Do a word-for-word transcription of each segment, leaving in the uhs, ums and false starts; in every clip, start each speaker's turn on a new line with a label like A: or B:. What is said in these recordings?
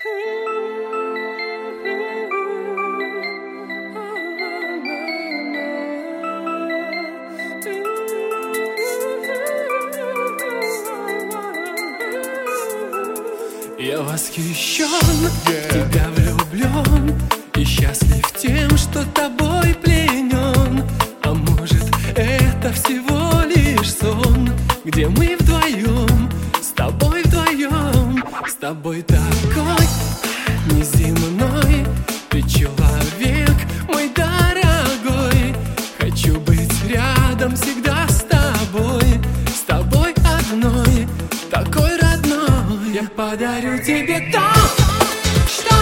A: Я восхищен, в тебя влюблен и счастлив тем, что тобой пленен. А может, это всего лишь сон, где мы вдвоем, с тобой вдвоем. С тобой такой неземной, ты человек мой дорогой. Хочу быть рядом всегда с тобой, с тобой одной, такой родной. Я подарю тебе то, что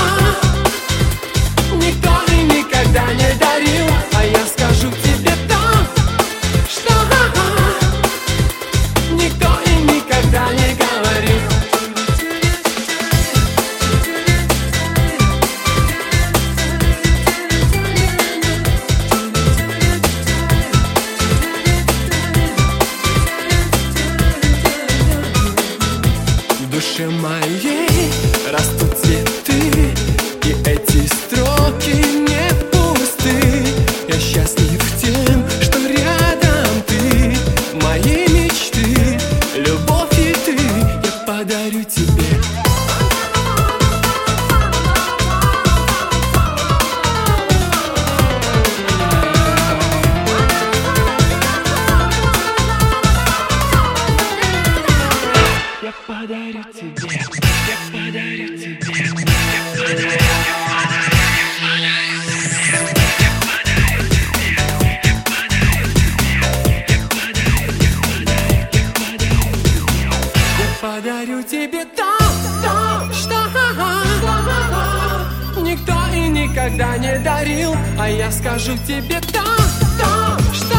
A: никто и никогда не дарил. А я скажу тебе то, что никто и никогда не говорил. В душе моей растут цветы, и эти строки не пусты. Я счастлив тем, что рядом ты, моей мечты, любовь и ты. Я подарю тебе. Я подарю тебе, я подарю тебе, я подарю, я подарю тебе то, то, что никто и никогда не дарил. А я скажу тебе то, то, что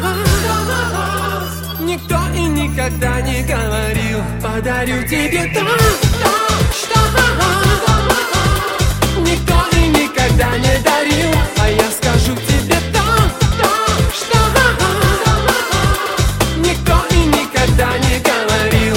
A: никто и никогда не говорил. Подарю тебе то, то, что никто и никогда не дарил. А я скажу тебе то, то, что никто и никогда не говорил.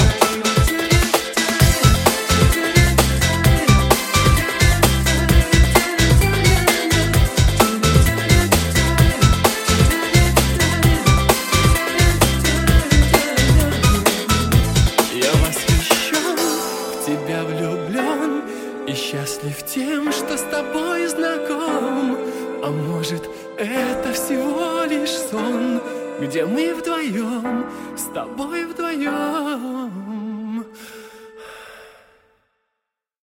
A: Тебя влюблен и счастлив тем, что с тобой знаком. А может, это всего лишь сон, где мы вдвоем, с тобой вдвоем.